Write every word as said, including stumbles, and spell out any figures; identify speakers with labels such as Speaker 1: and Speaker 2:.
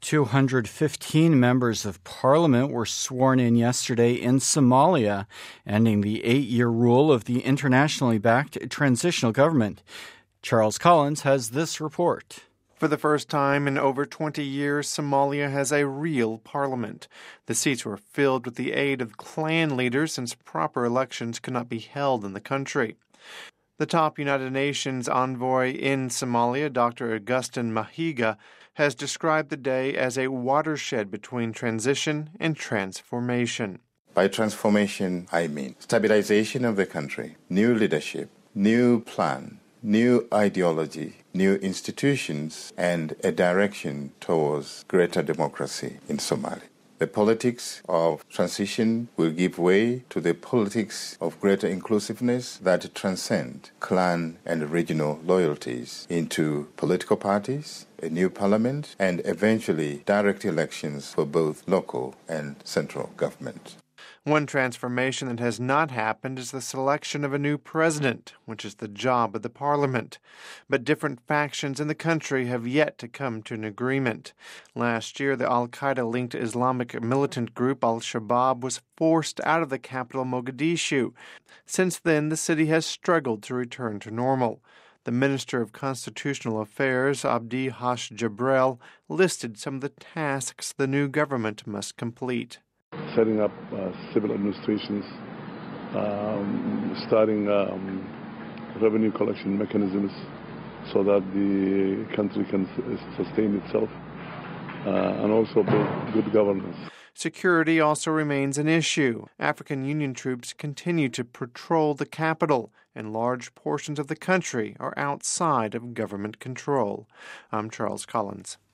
Speaker 1: two hundred fifteen members of parliament were sworn in yesterday in Somalia, ending the eight-year rule of the internationally backed transitional government. Charles Collins has this report.
Speaker 2: For the first time in over twenty years, Somalia has a real parliament. The seats were filled with the aid of clan leaders since proper elections could not be held in the country. The top United Nations envoy in Somalia, Doctor Augustin Mahiga, has described the day as a watershed between transition and transformation.
Speaker 3: By transformation, I mean stabilization of the country, new leadership, new plan, new ideology, new institutions, and a direction towards greater democracy in Somalia. The politics of transition will give way to the politics of greater inclusiveness that transcend clan and regional loyalties into political parties, a new parliament, and eventually direct elections for both local and central government.
Speaker 2: One transformation that has not happened is the selection of a new president, which is the job of the parliament. But different factions in the country have yet to come to an agreement. Last year, the al-Qaeda-linked Islamic militant group Al-Shabaab was forced out of the capital, Mogadishu. Since then, the city has struggled to return to normal. The Minister of Constitutional Affairs, Abdi Hash Jabrel, listed some of the tasks the new government must complete.
Speaker 4: Setting up uh, civil administrations, um, starting um, revenue collection mechanisms so that the country can sustain itself, uh, and also build good governance.
Speaker 2: Security also remains an issue. African Union troops continue to patrol the capital, and large portions of the country are outside of government control. I'm Charles Collins.